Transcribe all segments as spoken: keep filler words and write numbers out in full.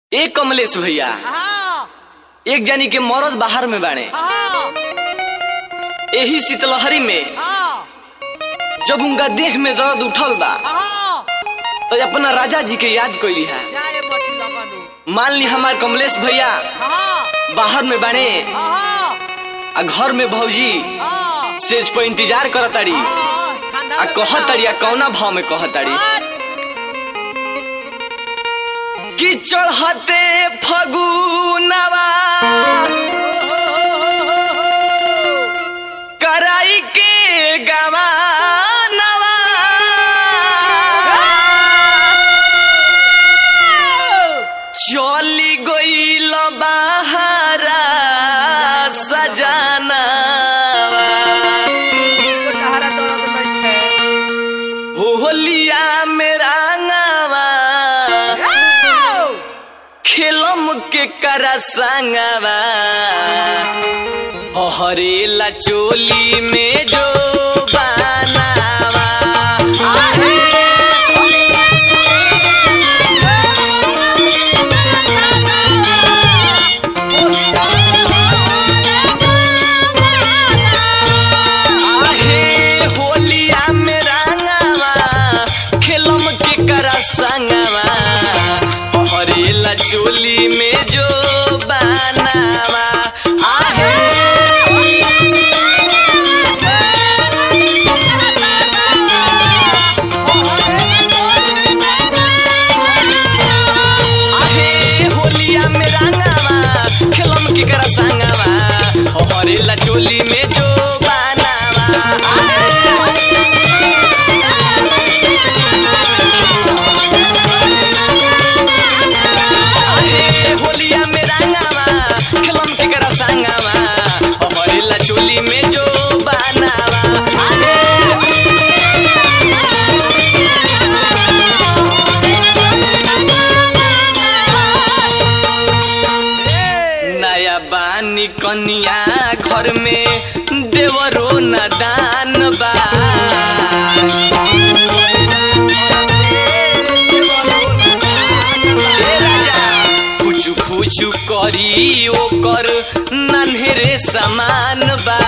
एक कमलेश भैया एक जानी के मरद बाहर में बाणे। यही शीतलहरी में जब उनका देह में दर्द उठल बा तो अपना राजा जी के याद कैली है। मान ली हमार कमलेश भैया बाहर में बाणे आ घर में भौजी सेज पर इंतजार करताड़ी आ कहताड़ी आ कौना भाव में कहताड़ी कि चढ़ते फगुनवा कराई के गवानवा चली गइल बाहरा सजानवा होलिया मेरा खेलम के करा संगवा हरेला चोली में जो बनावा आहे होलिया में रंगवा खेलम के करा संगवा हरेला चोली में जो बनावा आहे आहे होलिया में रंगावा खेलम की करा संगावा हरेला चोली में जो बनावा होलिया में रंगावा खेलम के करा संगावा हरेला चोली में जो बनावा नया बानी कनिया घर में देवरो नदान बा कुछ करी ओकर नन्हेरे समान बा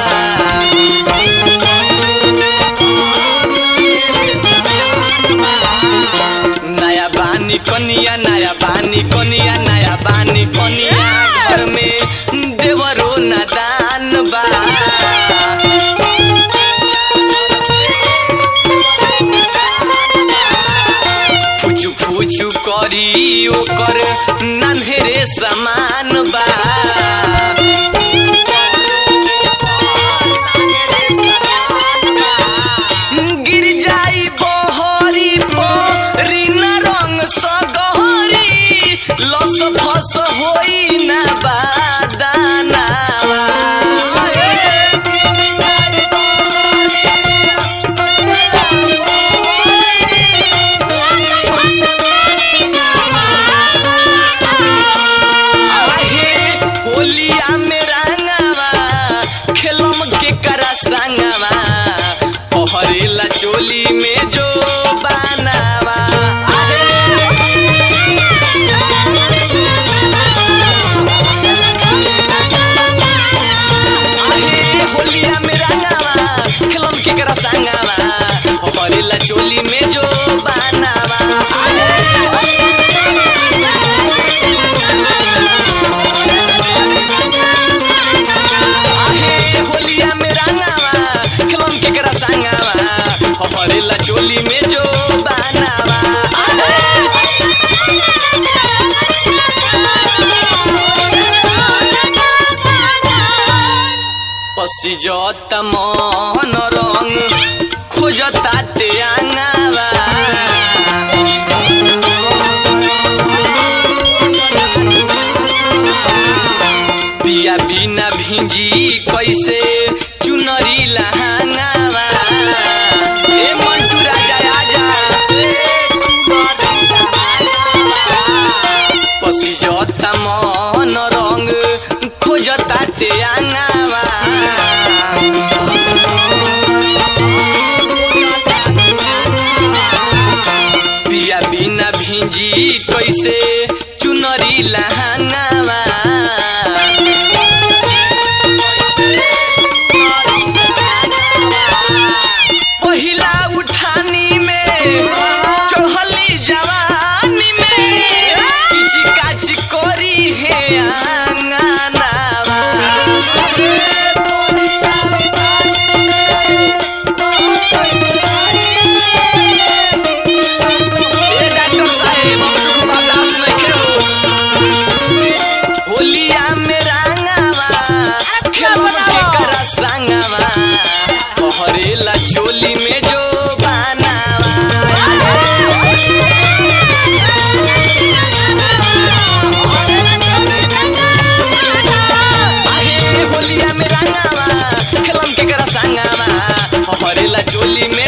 नया बानी कनिया नया बानी कनिया नया बानी कनिया घर में देवरो नदान बा फुचु फुचु करी ओकर नन्हेरे समान बा गिर जाई बहरी परी न रंग सगहरी लस फस होई ना बादानावा होलिया में रंगावा खेलम के करा संगवा हरेला चोली में जो बनावा आहे होलिया में रंगावा खेलम के करा संगवा हरेला चोली में जो बनावा होलिया में रंगावा खेलम के करा संगावा हरेला चोली में जो बनावा पसी जोता मन रंग खोजता ते आंगावा पिया बिना भिंजी कैसे चुनरी लहंगावा ए मंटू राजा आजा पसी जोता मन रंग खोजता ते आंगावा पिया बिना भिंजी कैसे चुनरी लहंगावा पहिला उठानी में चढ़ली जवानी में किची काची कोरी है आंगनावा ए डॉक्टर साहेब हम बर्दाश्त नहीं करो होलिया में रंगावा खेलम के करा संगावा हरेला चोली में जो बनावा आहे होलिया में रंगावा खेलम के करा संगावा हरेला चोली में